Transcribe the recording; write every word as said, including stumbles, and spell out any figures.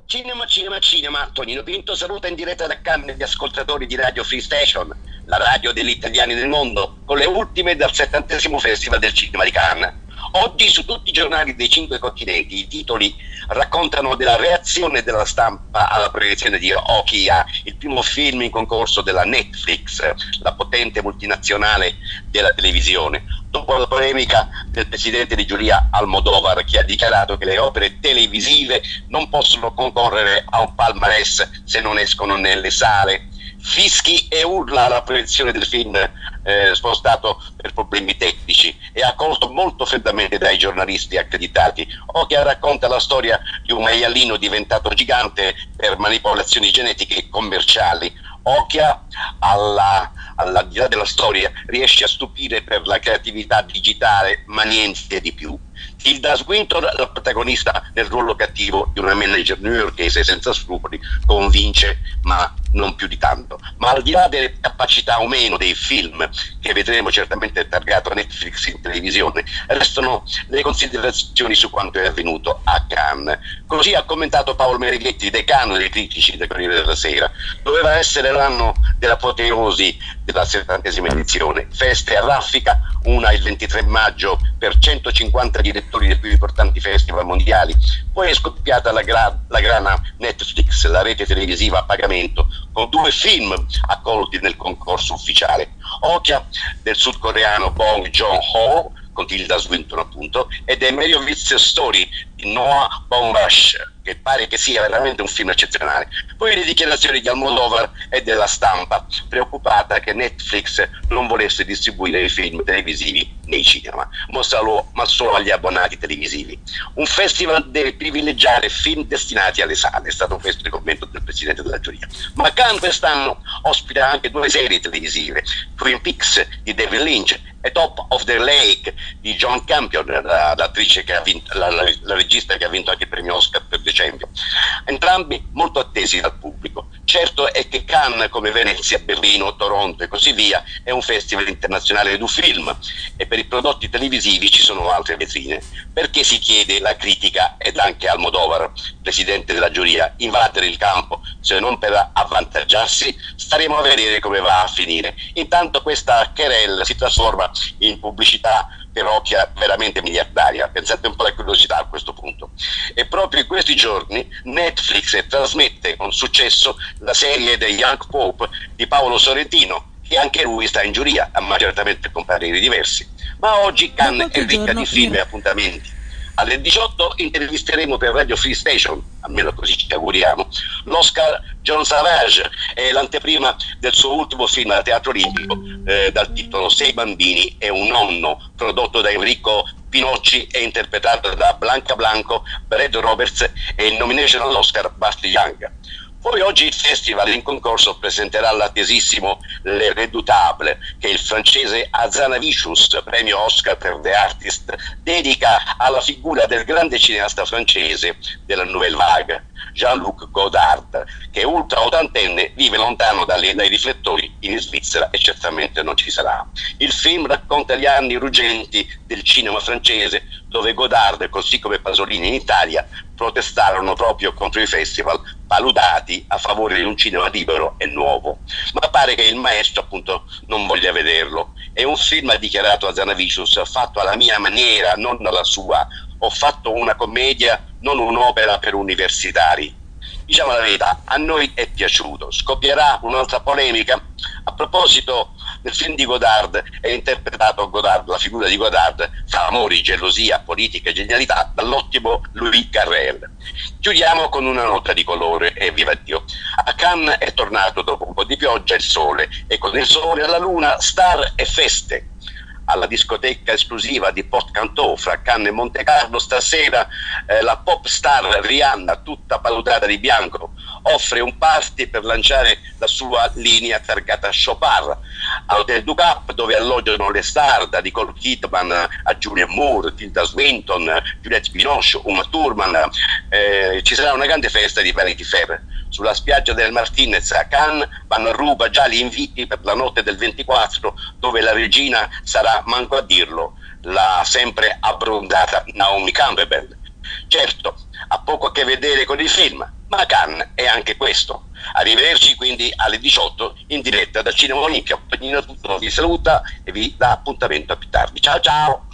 Cinema, cinema, cinema. Tonino Pinto saluta in diretta da Cannes gli ascoltatori di Radio Free Station, la radio degli italiani nel mondo, con le ultime dal settantesimo Festival del Cinema di Cannes. Oggi su tutti i giornali dei cinque continenti i titoli raccontano della reazione della stampa alla proiezione di Okja, il primo film in concorso della Netflix, la potente multinazionale della televisione. Dopo la polemica del presidente di giuria Almodovar, che ha dichiarato che le opere televisive non possono concorrere a un palmarès se non escono nelle sale, fischi e urla alla proiezione del film eh, spostato per problemi tecnici e accolto molto freddamente dai giornalisti accreditati. Okja racconta la storia di un maialino diventato gigante per manipolazioni genetiche commerciali. Okja, alla, alla, al di là della storia, riesce a stupire per la creatività digitale, ma niente di più. Tilda Swinton, la protagonista nel ruolo cattivo di una manager newyorkese senza scrupoli, convince, ma non più di tanto. Ma al di là delle capacità o meno dei film, che vedremo certamente targato a Netflix in televisione, restano le considerazioni su quanto è avvenuto a Cannes. Così ha commentato Paolo Merighetti, decano dei critici del Corriere della Sera. Doveva essere l'anno dell'apoteosi della settantesima edizione, feste a raffica, una il ventitré maggio per centocinquanta direttori dei più importanti festival mondiali. Poi è scoppiata la, gra- la grana Netflix, la rete televisiva a pagamento, con due film accolti nel concorso ufficiale. Okja del sudcoreano Bong Joon-ho, con Tilda Swinton appunto, ed è Meyerowitz Story di Noah Baumbach, che pare che sia veramente un film eccezionale. Poi le dichiarazioni di Almodovar e della stampa, preoccupata che Netflix non volesse distribuire i film televisivi nei cinema, ma solo, ma solo agli abbonati televisivi. Un festival deve privilegiare film destinati alle sale, è stato questo il commento del presidente della giuria. Ma Cannes quest'anno ospita anche due serie televisive, Twin Peaks di David Lynch e Top of the Lake di John Campion, la, l'attrice che ha vinto, la, la, la regista che ha vinto anche il premio Oscar per The Champion. Entrambi molto attesi dal pubblico. Certo è che Cannes, come Venezia, Berlino, Toronto e così via, è un festival internazionale du film e per i prodotti televisivi ci sono altre vetrine. Perché si chiede la critica ed anche Almodovar, presidente della giuria, invadere il campo se non per avvantaggiarsi? Staremo a vedere come va a finire. Intanto questa querela si trasforma in pubblicità per Okja veramente miliardaria. Pensate un po' alla curiosità a questo punto. E proprio in questi giorni Netflix trasmette con successo la serie The Young Pope di Paolo Sorrentino, che anche lui sta in giuria, ma certamente con pareri diversi. Ma oggi Cannes è ricca di film e appuntamenti. Alle diciotto intervisteremo per Radio Free Station, almeno così ci auguriamo, l'Oscar John Savage, è l'anteprima del suo ultimo film a Teatro Olimpico, eh, dal titolo Sei bambini e un nonno, prodotto da Enrico Pinocci e interpretato da Blanca Blanco, Brad Roberts e il nomination all'Oscar Basti Young. Poi oggi il festival in concorso presenterà l'attesissimo Le Redoutables, che il francese Hazanavicius, premio Oscar per The Artist, dedica alla figura del grande cineasta francese della Nouvelle Vague, Jean-Luc Godard, che ultra ottantenne vive lontano dalle, dai riflettori in Svizzera e certamente non ci sarà. Il film racconta gli anni ruggenti del cinema francese, dove Godard, così come Pasolini in Italia, protestarono proprio contro i festival paludati a favore di un cinema libero e nuovo. Ma pare che il maestro appunto non voglia vederlo. È un film, ha dichiarato Hazanavicius, fatto alla mia maniera, non alla sua. Ho fatto una commedia, non un'opera per universitari. Diciamo la verità, a noi è piaciuto. Scoppierà un'altra polemica? A proposito del film di Godard, è interpretato Godard, la figura di Godard, fra amori, gelosia, politica e genialità, dall'ottimo Louis Carrel. Chiudiamo con una nota di colore e viva Dio. A Cannes è tornato dopo un po' di pioggia il sole, e con il sole alla luna star e feste. Alla discoteca esclusiva di Port Cantò fra Cannes e Monte Carlo stasera eh, la pop star Rihanna, tutta paludata di bianco, offre un party per lanciare la sua linea targata Chopard all'Hotel du Cap, dove alloggiano le star da Nicole Kidman a Julianne Moore, Tilda Swinton, Juliette Binoche, Uma Thurman. Eh, ci sarà una grande festa di Vanity Fair. Sulla spiaggia del Martinez a Cannes vanno a ruba già gli inviti per la notte del ventiquattro, dove la regina sarà, manco a dirlo, la sempre abbronzata Naomi Campbell. Certo, ha poco a che vedere con il film, ma Cannes è anche questo. Arrivederci quindi alle diciotto in diretta dal Cinema Olimpia. Pagnino tutto vi saluta e vi dà appuntamento a più tardi. Ciao ciao!